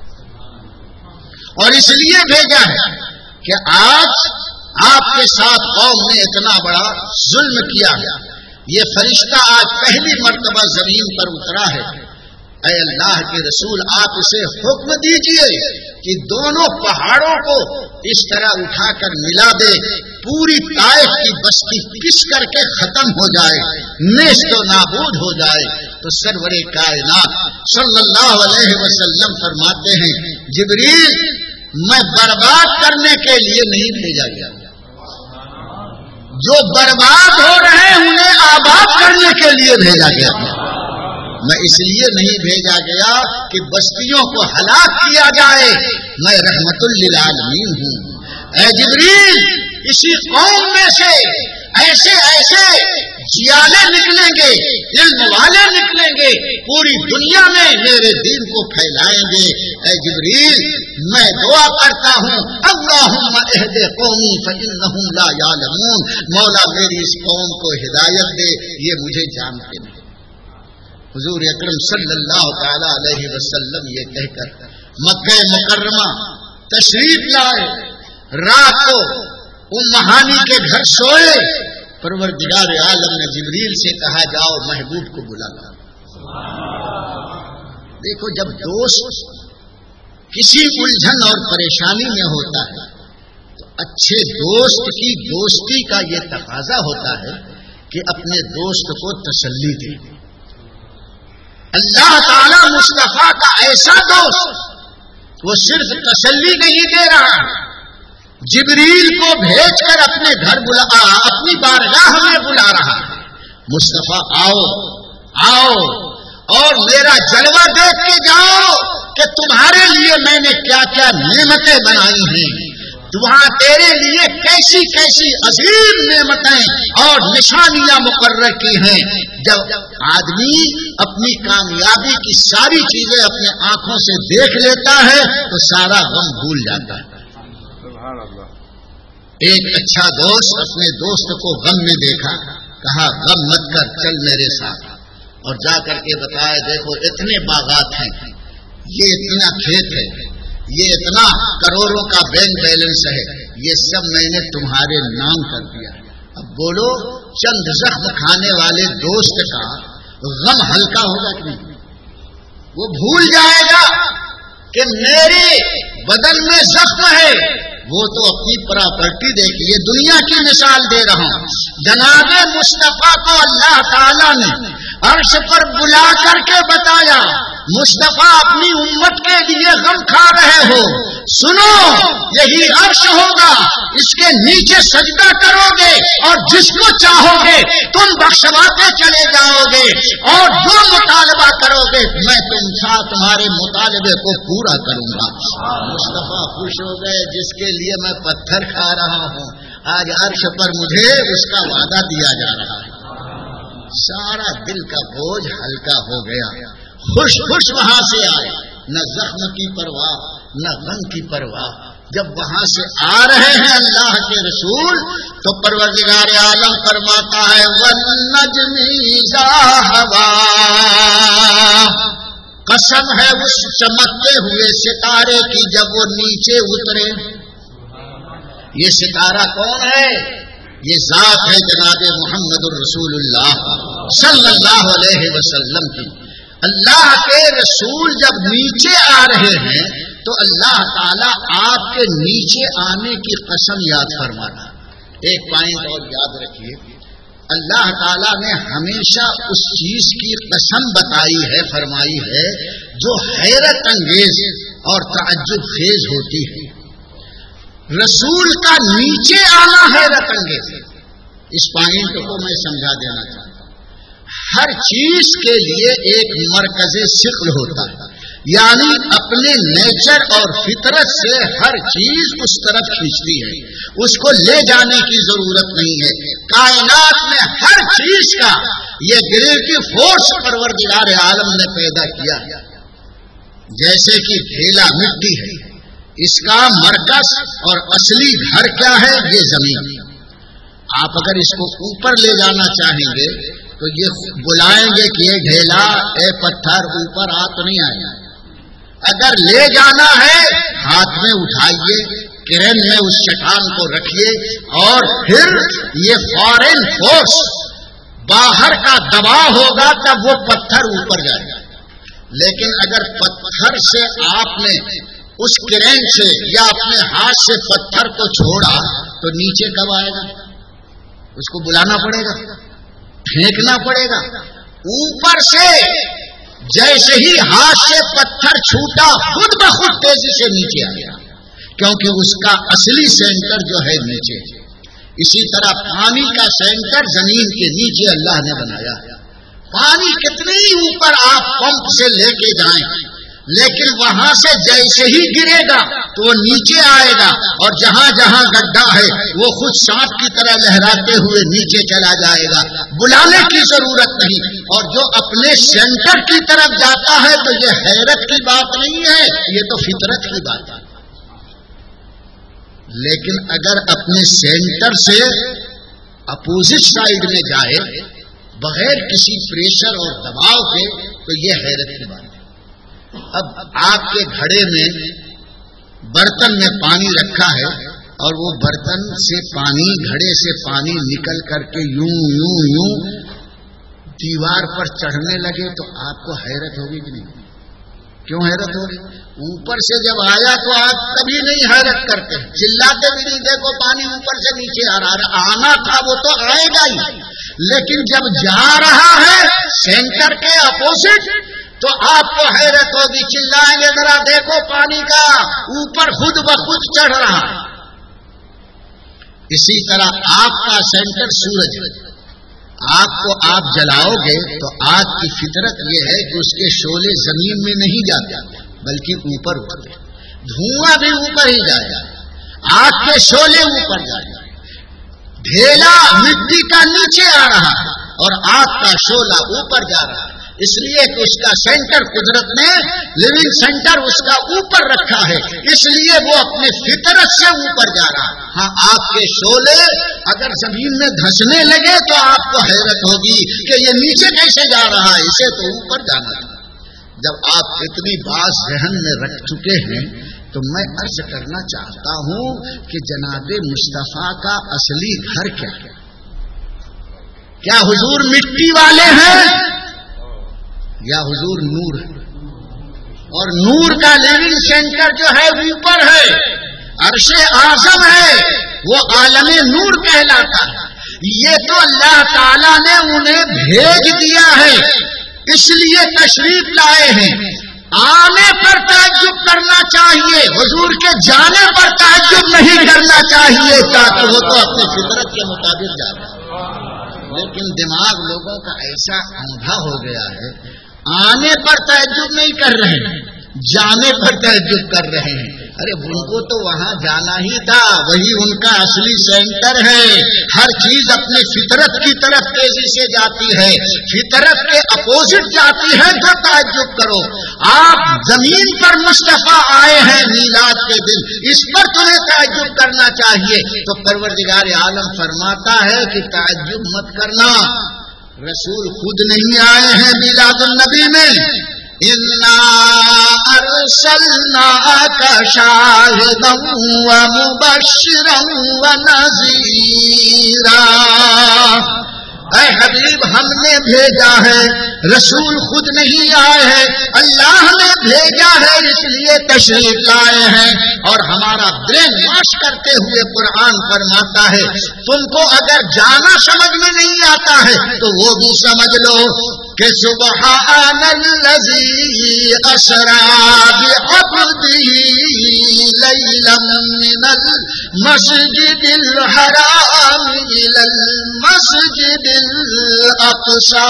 اور اس لیے بھیجا ہے کہ آج آپ کے ساتھ قوم نے اتنا بڑا ظلم کیا ہے، یہ فرشتہ آج پہلی مرتبہ زمین پر اترا ہے۔ اے اللہ کے رسول، آپ اسے حکم دیجئے کہ دونوں پہاڑوں کو اس طرح اٹھا کر ملا دے پوری طائف کی بستی پس کر کے ختم ہو جائے، نیست و نابود ہو جائے، تو سرور کائنات صلی اللہ علیہ وسلم فرماتے ہیں جبریل میں برباد کرنے کے لیے نہیں بھیجا گیا، جو برباد ہو رہے انہیں آباد کرنے کے لیے بھیجا گیا، میں اس لیے نہیں بھیجا گیا کہ بستیوں کو ہلاک کیا جائے، میں رحمت للعالمین ہوں۔ اے جبریل اسی قوم میں سے ایسے ایسے جیالے نکلیں گے، علم والے نکلیں گے، پوری دنیا میں میرے دین کو پھیلائیں گے۔ اے جبریل میں دعا کرتا ہوں اللہم اہد قومی فإنہم لا یعلمون، مولا میری اس قوم کو ہدایت دے، یہ مجھے جانتے نہیں۔ حضور اکرم صلی اللہ تعالی علیہ وسلم یہ کہہ کر مکہ مکرمہ تشریف لائے، رات کو امہانی کے گھر سوئے، پروردگار عالم نے جبریل سے کہا جاؤ محبوب کو بلا لاؤ۔ دیکھو جب دوست کسی الجھن اور پریشانی میں ہوتا ہے تو اچھے دوست کی دوستی کا یہ تقاضا ہوتا ہے کہ اپنے دوست کو تسلی دے۔ اللہ تعالی مصطفیٰ کا ایسا دوست وہ صرف تسلی نہیں دے رہا، جبریل کو بھیج کر اپنے گھر اپنی بارگاہ میں بلا رہا، مصطفیٰ آؤ آؤ اور میرا جلوہ دیکھ کے جاؤ کہ تمہارے لیے میں نے کیا کیا نعمتیں بنائی ہیں، وہاں تیرے لیے کیسی کیسی عظیم نعمتیں اور نشانیاں مقرر کی ہیں۔ جب آدمی اپنی کامیابی کی ساری چیزیں اپنے آنکھوں سے دیکھ لیتا ہے تو سارا غم بھول جاتا ہے۔ ایک اچھا دوست اپنے دوست کو غم میں دیکھا، کہا غم مت کر، چل میرے ساتھ، اور جا کر کے بتایا دیکھو اتنے باغات ہیں، یہ اتنا کھیت ہے، یہ اتنا کروڑوں کا بینک بیلنس ہے، یہ سب میں نے تمہارے نام کر دیا۔ اب بولو چند زخم کھانے والے دوست کا غم ہلکا ہوگا کہ نہیں؟ وہ بھول جائے گا کہ میرے بدن میں زخم ہے، وہ تو اپنی پراپرٹی دیکھیے، دنیا کی مثال دے رہا ہوں۔ جناب مصطفیٰ کو اللہ تعالیٰ نے عرش پر بلا کر کے بتایا مصطفیٰ اپنی امت کے لیے غم کھا رہے ہو، سنو یہی عرش ہوگا، اس کے نیچے سجدہ کرو گے اور جس کو چاہو گے تم بخشواتے چلے جاؤ گے، اور جو مطالبہ کرو گے میں تمہارے مطالبے کو پورا کروں گا۔ مصطفیٰ خوش ہو گئے، جس کے لیے میں پتھر کھا رہا ہوں آج عرش پر مجھے اس کا وعدہ دیا جا رہا ہے۔ سارا دل کا بوجھ ہلکا ہو گیا، خوش خوش وہاں سے آئے، نہ زخم کی پرواہ نہ غم کی پرواہ۔ جب وہاں سے آ رہے ہیں اللہ کے رسول تو پروردگار عالم فرماتا ہے وَالنَّجْمِ إِذَا هَوَىٰ، قسم ہے اس چمکتے ہوئے ستارے کی جب وہ نیچے اترے۔ یہ ستارہ کون ہے؟ یہ ذات ہے جناب محمد الرسول اللہ صلی اللہ علیہ وسلم کی۔ اللہ کے رسول جب نیچے آ رہے ہیں تو اللہ تعالیٰ آپ کے نیچے آنے کی قسم یاد فرماتا۔ ایک پوائنٹ اور یاد رکھیے، اللہ تعالیٰ نے ہمیشہ اس چیز کی قسم بتائی ہے، فرمائی ہے جو حیرت انگیز اور تعجب خیز ہوتی ہے۔ رسول کا نیچے آنا حیرت انگیز ہے، اس پوائنٹ کو میں سمجھا دینا چاہتا ہوں۔ ہر چیز کے لیے ایک مرکز ثقل ہوتا ہے، یعنی اپنے نیچر اور فطرت سے ہر چیز اس طرف کھینچتی ہے، اس کو لے جانے کی ضرورت نہیں ہے۔ کائنات میں ہر چیز کا یہ گریویٹی فورس پروردگار عالم نے پیدا کیا، جیسے کہ ڈھیلا مٹی ہے، اس کا مرکز اور اصلی گھر کیا ہے؟ یہ زمین۔ آپ اگر اس کو اوپر لے جانا چاہیں گے تو یہ بلائیں گے کہ یہ ڈھیلا اے پتھر اوپر آ تو نہیں آیا۔ اگر لے جانا ہے ہاتھ میں اٹھائیے، کرین میں اس چٹان کو رکھیے اور پھر یہ فارن فورس باہر کا دباؤ ہوگا تب وہ پتھر اوپر جائے گا۔ لیکن اگر پتھر سے آپ نے اس کرین سے یا اپنے ہاتھ سے پتھر کو چھوڑا تو نیچے کب آئے گا؟ اس کو بلانا پڑے گا، پھینکنا پڑے گا۔ اوپر سے جیسے ہی ہاتھ سے پتھر چھوٹا خود بخود تیزی سے نیچے آ گیا، کیونکہ اس کا اصلی سینٹر جو ہے نیچے۔ اسی طرح پانی کا سینٹر زمین کے نیچے اللہ نے بنایا۔ پانی کتنے ہی اوپر آپ پمپ سے لے کے جائیں، لیکن وہاں سے جیسے ہی گرے گا تو وہ نیچے آئے گا، اور جہاں جہاں گڈھا ہے وہ خود سانپ کی طرح لہراتے ہوئے نیچے چلا جائے گا، بلانے کی ضرورت نہیں۔ اور جو اپنے سینٹر کی طرف جاتا ہے تو یہ حیرت کی بات نہیں ہے، یہ تو فطرت کی بات ہے۔ لیکن اگر اپنے سینٹر سے اپوزٹ سائیڈ میں جائے بغیر کسی پریشر اور دباؤ کے تو یہ حیرت کی بات ہے۔ اب آپ کے گھڑے میں برتن میں پانی رکھا ہے اور وہ برتن سے پانی، گھڑے سے پانی نکل کر کے یوں یوں یوں دیوار پر چڑھنے لگے تو آپ کو حیرت ہوگی کہ نہیں؟ کیوں حیرت ہوگی؟ اوپر سے جب آیا تو آپ کبھی نہیں حیرت کرتے، چلاتے بھی نہیں، دیکھو پانی اوپر سے نیچے آ رہا ہے، آنا تھا وہ تو آئے گا ہی، لیکن جب جا رہا ہے سینٹر کے اپوزٹ تو آپ کو حیرت ہوگی، چلائیں گے ذرا دیکھو پانی کا اوپر خود بخود چڑھ رہا۔ اسی طرح آپ کا سینٹر سورج ہے، آگ کو آپ جلاؤ گے تو آگ کی فطرت یہ ہے کہ اس کے شعلے زمین میں نہیں جاتے بلکہ اوپر اٹھتے، دھواں بھی اوپر ہی جائے گا، آگ کے شعلے اوپر جائے گا، ڈھیلا مٹی کا نیچے آ رہا ہے اور آگ کا شعلہ اوپر جا رہا ہے، اس لیے کہ اس کا سینٹر قدرت نے لیونگ سینٹر اس کا اوپر رکھا ہے، اس لیے وہ اپنے فطرت سے اوپر جا رہا ہے۔ ہاں آپ کے شعلے اگر زمین میں دھسنے لگے تو آپ کو حیرت ہوگی کہ یہ نیچے کیسے جا رہا ہے، اسے تو اوپر جانا تھا۔ جب آپ اتنی بات ذہن میں رکھ چکے ہیں تو میں عرض کرنا چاہتا ہوں کہ جناب مصطفیٰ کا اصلی گھر کیا ہے؟ کیا حضور مٹی والے ہیں یا حضور نور ہے؟ اور نور کا لیونگ سینٹر جو ہے اوپر ہے، عرش اعظم ہے، وہ عالم نور کہلاتا ہے۔ یہ تو اللہ تعالیٰ نے انہیں بھیج دیا ہے، اس لیے تشریف لائے ہیں۔ آنے پر تعجب کرنا چاہیے، حضور کے جانے پر تعجب نہیں کرنا چاہیے، تاکہ وہ تو اپنی فطرت کے مطابق جا رہا ہے۔ لیکن دماغ لوگوں کا ایسا اندھا ہو گیا ہے، آنے پر تعجب نہیں کر رہے ہیں، جانے پر تعجب کر رہے ہیں۔ ارے ان کو تو وہاں جانا ہی تھا، وہی ان کا اصلی سینٹر ہے۔ ہر چیز اپنے فطرت کی طرف تیزی سے جاتی ہے، فطرت کے اپوزٹ جاتی ہے تو تعجب کرو۔ آپ زمین پر مصطفیٰ آئے ہیں میلاد کے دن، اس پر تمہیں تعجب کرنا چاہیے۔ تو پروردگار عالم فرماتا ہے کہ تعجب مت کرنا، رسول خود نہیں آئے ہیں میلاد النبی میں، اِنَّا أَرْسَلْنَاكَ شَاهِدًا وَمُبَشِّرًا وَنَذِيرًا۔ اے حبیب ہم نے بھیجا ہے، رسول خود نہیں آئے ہیں، اللہ نے بھیجا ہے، اس لیے تشریف لائے ہیں۔ اور ہمارا برین واش کرتے ہوئے قرآن فرماتا ہے تم کو اگر جانا سمجھ میں نہیں آتا ہے تو وہ بھی سمجھ لو کہ سبحان الذی اسری بعبدہ لیلا من المسجد الحرام الی المسجد الاقصی۔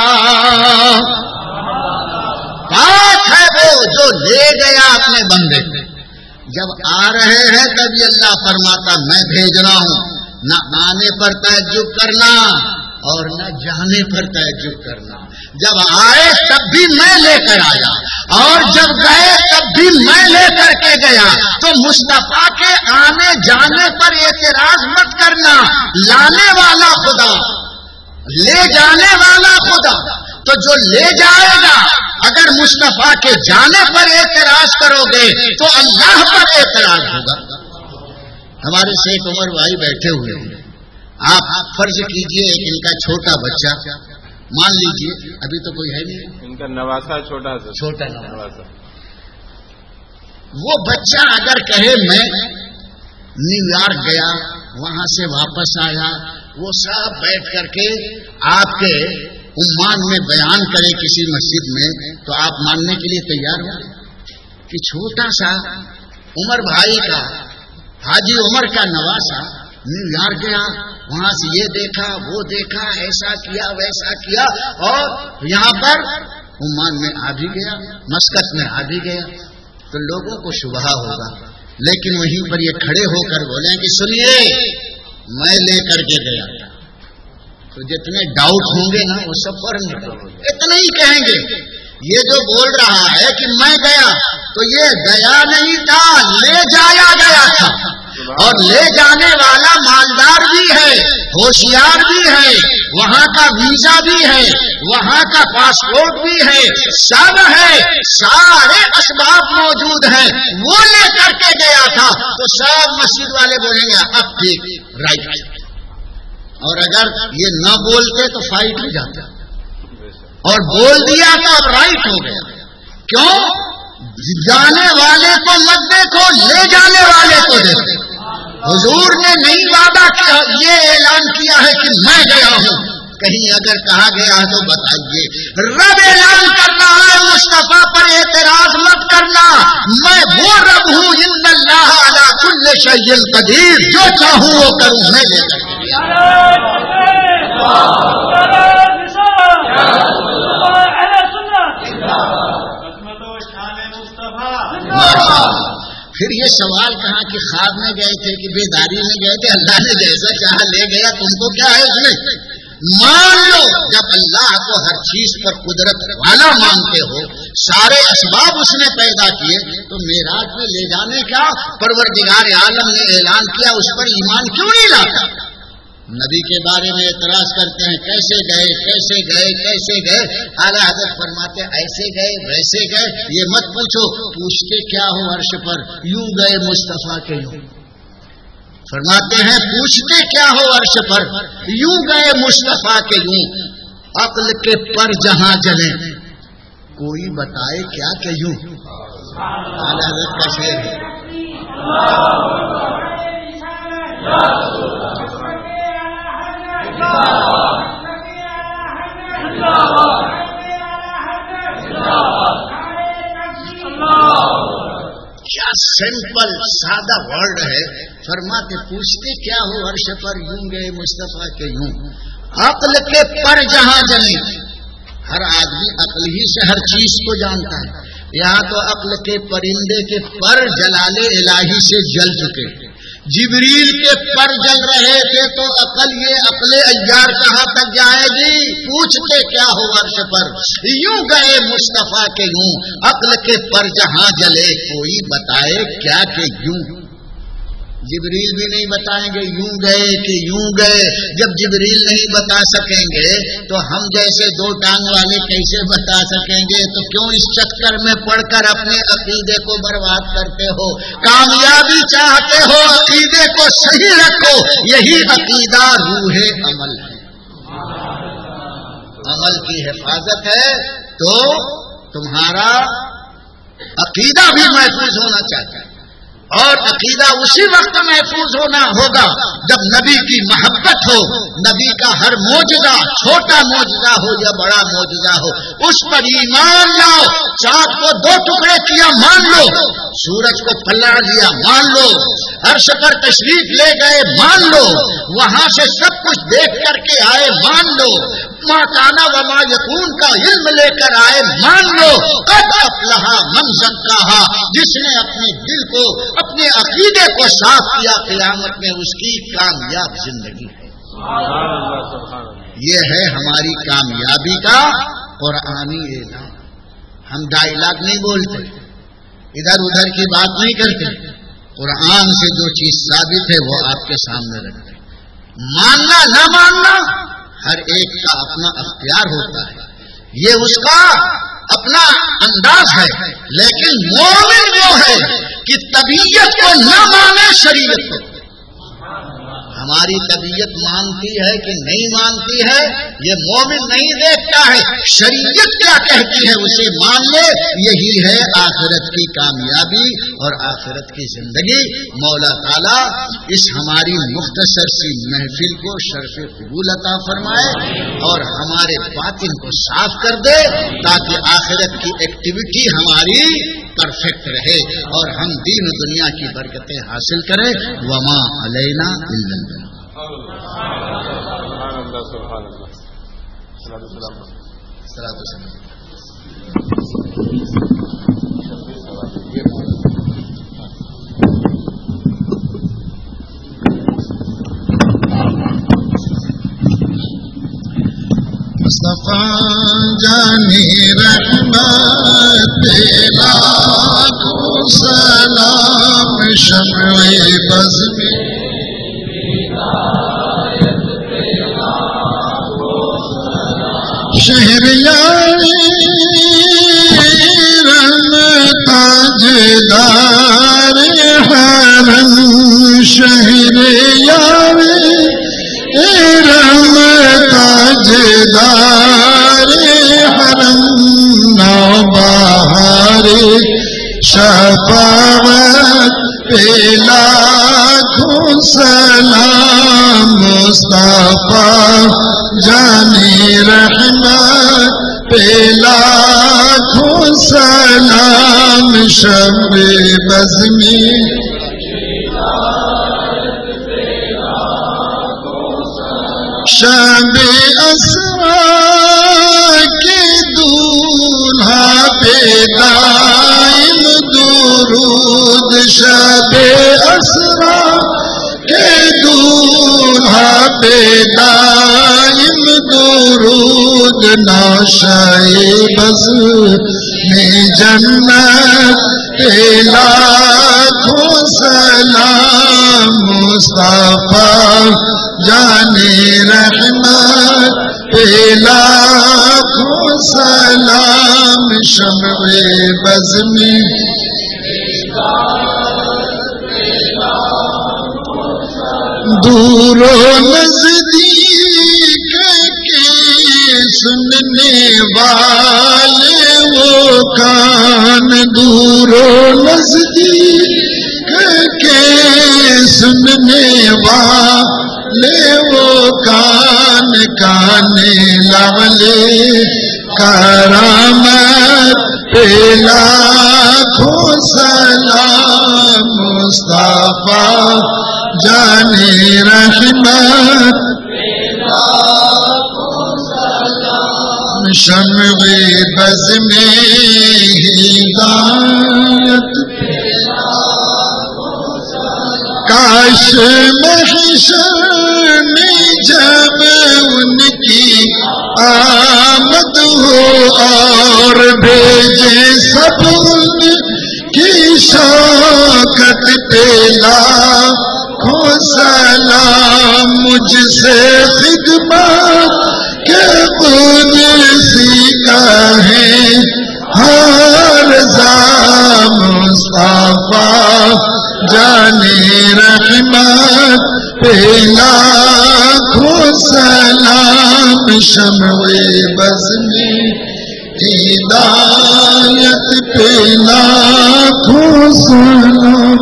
پاک ہے وہ جو لے گیا اپنے بندے، جب آ رہے ہیں تب اللہ فرماتا میں بھیج رہا ہوں۔ نہ آنے پر تعجب کرنا اور نہ جانے پر تعجب کرنا، جب آئے تب بھی میں لے کر آیا اور جب گئے تب بھی میں لے کر کے گیا۔ تو مصطفیٰ کے آنے جانے پر اعتراض مت کرنا، لانے والا خدا، لے جانے والا خدا، تو جو لے جائے گا اگر مصطفیٰ کے جانے پر اعتراض کرو گے تو اللہ پر اعتراض ہوگا۔ ہمارے شیخ عمر بھائی بیٹھے ہوئے ہیں، آپ فرض کیجئے ایک ان کا چھوٹا بچہ، مان لیجئے ابھی تو کوئی ہے نہیں، ان کا نواسا چھوٹا نواسا، وہ بچہ اگر کہے میں نیو یارک گیا وہاں سے واپس آیا، وہ سب بیٹھ کر کے آپ کے عمان میں بیان کرے کسی مسجد میں، تو آپ ماننے کے لیے تیار ہو کہ چھوٹا سا عمر بھائی کا، حاجی عمر کا نواسا نیو یارک گیا، وہاں سے یہ دیکھا وہ دیکھا، ایسا کیا ویسا کیا، اور یہاں پر عمان میں آ بھی گیا، مسقط میں آ بھی گیا، تو لوگوں کو شبہ ہوگا، لیکن وہیں پر یہ کھڑے ہو کر بولیں کہ سنیے میں لے کر کے گیا، تو جتنے ڈاؤٹ ہوں گے نا وہ سب فوراً اتنا ہی کہیں گے، یہ جو بول رہا ہے کہ میں گیا، تو یہ گیا نہیں تھا، لے جایا گیا تھا، اور لے جانے والا مالدار بھی ہے، ہوشیار بھی ہے، وہاں کا ویزا بھی ہے، وہاں کا پاسپورٹ بھی ہے، سب ہے، سارے اسباب موجود ہیں، وہ لے کر کے گیا تھا، تو سب مسجد والے بولیں گے اب ٹھیک رائٹ، اور اگر یہ نہ بولتے تو فائٹ ہو جاتا، اور بول دیا تو اب رائٹ ہو گیا، کیوں؟ جانے والے کو مت دیکھو، لے جانے والے کو دیکھو۔ حضور نے نہیں وعدہ کیا، یہ اعلان کیا ہے کہ میں گیا ہوں، کہیں اگر کہا گیا ہے تو بتائیے، رب اعلان کر رہا ہے مصطفیٰ پر اعتراض مت کرنا، میں وہ رب ہوں ان اللہ علی کل شیء قدیر، جو چاہوں وہ کروں، میں لے کر پھر یہ سوال کہا کہ خواب میں گئے تھے کہ بیداری میں گئے تھے، اللہ نے جیسا چاہا لے گیا، تم کو کیا ہے اس میں؟ مان لو، جب اللہ کو ہر چیز پر قدرت والا مانتے ہو، سارے اسباب اس نے پیدا کیے، تو معراج میں لے جانے کا پروردگار عالم نے اعلان کیا، اس پر ایمان کیوں نہیں لاتا؟ نبی کے بارے میں اعتراض کرتے ہیں، کیسے گئے کیسے گئے کیسے گئے، اعلیٰ حضرت فرماتے ایسے گئے ویسے گئے، یہ مت پوچھو، پوچھتے کیا ہو عرش پر، یوں گئے مصطفیٰ کے یوں، فرماتے ہیں پوچھتے کیا ہو عرش پر، یوں گئے مصطفیٰ کے یوں، عقل کے پر جہاں جلیں کوئی بتائے کیا کہ یوں، اعلیٰ حضرت کا شعر ہے۔ کیا سمپل سادہ ورڈ ہے، فرماتے پوچھتے کیا ہو عرش پر، یوں گئے مصطفیٰ کے یوں، عقل کے پر جہاں جلیں، ہر آدمی عقل ہی سے ہر چیز کو جانتا ہے، یہاں تو عقل کے پرندے کے پر جلال الہی سے جل چکے، جبریل کے پر جل رہے تھے، تو عقل یہ عقل عیار کہاں تک جائے گی؟ پوچھتے کیا ہو عرش پر، یوں گئے مصطفیٰ کے یوں، عقل کے پر جہاں جلے کوئی بتائے کیا کہ یوں، جبریل بھی نہیں بتائیں گے یوں گئے کہ یوں گئے، جب جبریل نہیں بتا سکیں گے تو ہم جیسے دو ٹانگ والے کیسے بتا سکیں گے؟ تو کیوں اس چکر میں پڑ کر اپنے عقیدے کو برباد کرتے ہو؟ کامیابی چاہتے ہو، عقیدے کو صحیح رکھو، یہی عقیدہ روح عمل ہے، عمل کی حفاظت ہے، تو تمہارا عقیدہ بھی محفوظ ہونا چاہتا ہے، اور عقیدہ اسی وقت محفوظ ہونا ہوگا جب نبی کی محبت ہو، نبی کا ہر معجزہ، چھوٹا معجزہ ہو یا بڑا معجزہ ہو، اس پر ایمان لاؤ، چاند کو دو ٹکڑے کیا مان لو، سورج کو پلٹ دیا مان لو، عرش پر تشریف لے گئے مان لو، وہاں سے سب کچھ دیکھ کر کے آئے مان لو، ما کانا و ما یکون کا علم لے کر آئے مان لو، قد افلح من زکاہا، جس نے اپنے دل کو، اپنے عقیدے کو صاف کیا، قیامت میں اس کی کامیاب زندگی ہے۔ یہ ہے ہماری کامیابی کا قرآنی اعلان، ہم ڈائلاگ نہیں بولتے، ادھر ادھر کی بات نہیں کرتے، قرآن سے جو چیز ثابت ہے وہ آپ کے سامنے رکھتے، ماننا نہ ماننا ہر ایک کا اپنا اختیار ہوتا ہے، یہ اس کا اپنا انداز ہے، لیکن مومن وہ ہے کہ طبیعت کو نہ مانے شریعت کو، ہماری طبیعت مانتی ہے کہ نہیں مانتی ہے یہ مومن نہیں دیکھتا ہے، شریعت کیا کہتی ہے اسے مان لے، یہی ہے آخرت کی کامیابی اور آخرت کی زندگی۔ مولا تعالیٰ اس ہماری مختصر سی محفل کو شرف قبول عطا فرمائے اور ہمارے باطن کو صاف کر دے تاکہ آخرت کی ایکٹیویٹی ہماری پرفیکٹ رہے اور ہم دین و دنیا کی برکتیں حاصل کریں۔ وما علینا الا مصطفیٰ جانی رحمت تیرا کو سلام، شمع بز میں شہر یاری رن تاجدار حرم، شہر یاری رن تاجدار حرم، نوبہار شفاعت پہ لاکھوں سلام، مصطفیٰ جانی رحمت پہ لاکھوں سلام، شب بزمی شب اسرا کے دولہا پہ دائم درود، شب اسرا کے دولہا پہ دائم درود، ناشائے بز میں جنت پہ لاکھوں سلام، مصطفیٰ جانی رحمت پہ لاکھوں سلام، شمع بز میں دور و نزدیک کے سننے والے وہ کان، دور و نزدیک کے سننے والے وہ کان، کان لعلے کرامت پہ لاکھوں سلام، مصطفیٰ جانی رحمت شمع بز میں ہدایت، کاش محشر میں جب ان کی آمد ہو اور بھیجے سب ان کی شوکت پہ لاکھوں سلام، مجھ سے خدمت کے قدسی کہیں ہر زام، مصطفیٰ جانی رحمت پہ لاکھوں سلام، شمع بز میں ہدایت پہ لاکھوں سلام۔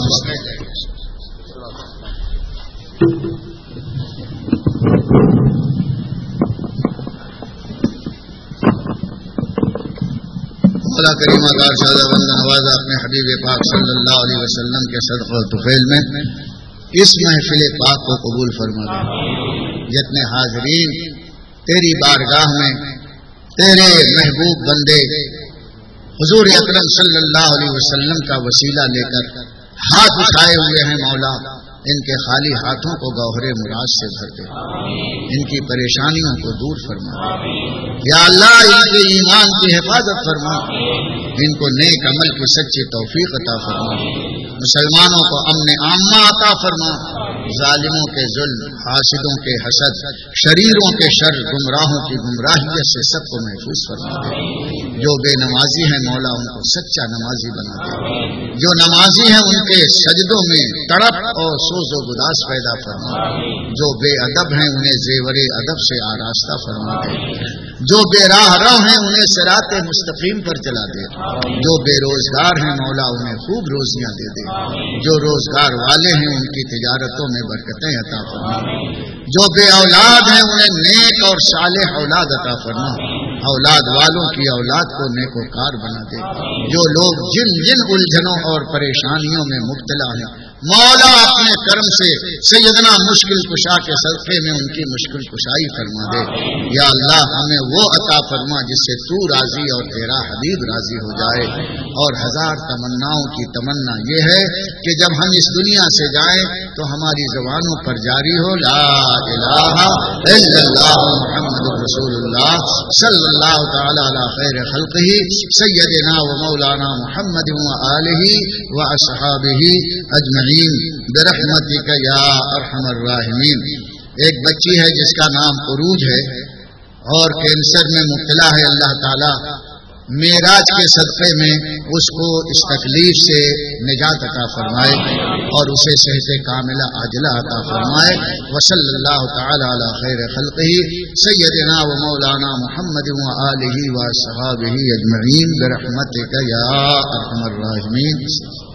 مولا کریم آقا شاہدہ بندہ نوازہ اپنے حبیب پاک صلی اللہ علیہ وسلم کے صدقہ و طفیل میں اس محفل پاک کو قبول فرما دے۔ جتنے حاضرین تیری بارگاہ میں تیرے محبوب بندے حضور اکرم صلی اللہ علیہ وسلم کا وسیلہ لے کر ہاتھ اٹھائے ہوئے ہیں، مولا ان کے خالی ہاتھوں کو گوہر مراد سے بھر دے، ان کی پریشانیوں کو دور فرما، یا اللہ ان کے ایمان کی حفاظت فرما، ان کو نیک عمل کی سچی توفیق عطا فرما، مسلمانوں کو امن عامہ عطا فرما، ظالموں کے ظلم، حاسدوں کے حسد، شریروں کے شر، گمراہوں کی گمراہیت سے سب کو محفوظ فرما دے۔ جو بے نمازی ہیں مولا ان کو سچا نمازی بنا دے، جو نمازی ہیں ان کے سجدوں میں تڑپ اور سوز و گداس پیدا فرما دے، جو بے ادب ہیں انہیں زیور ادب سے آراستہ فرما دے، جو بے راہ رو ہیں انہیں صراط مستقیم پر چلا دے، جو بے روزگار ہیں مولا انہیں خوب روزیاں دے دے، جو روزگار والے ہیں ان کی تجارتوں میں برکتیں عطا فرما، جو بے اولاد ہیں انہیں نیک اور صالح اولاد عطا فرما، اولاد والوں کی اولاد کو نیکوکار بنا دے، جو لوگ جن جن الجھنوں اور پریشانیوں میں مبتلا ہیں مولا اپنے کرم سے سیدنا مشکل کشا کے صدقے میں ان کی مشکل کشائی فرما دے۔ یا اللہ ہمیں وہ عطا فرما جس سے تو راضی اور تیرا حبیب راضی ہو جائے، اور ہزار تمناؤں کی تمنا یہ ہے کہ جب ہم اس دنیا سے جائیں تو ہماری زبانوں پر جاری ہو لا الہ الا اللہ محمد رسول اللہ صلی اللہ تعالی علی خیر خلقہ سیدنا و مولانا محمد و آلہ و اصحابہ اجمعین برحمتک یا ارحم الراحمین۔ ایک بچی ہے جس کا نام عروج ہے اور کینسر میں مبتلا ہے، اللہ تعالی معراج کے صدقے میں اس کو اس تکلیف سے نجات عطا فرمائے اور اسے صحت کاملہ عاجلہ عطا فرمائے۔ وصلی اللہ تعالی علی خیر خلقہ سیدنا و مولانا محمد و آلہ و اصحابہ اجمعین برحمتک یا ارحم الراحمین۔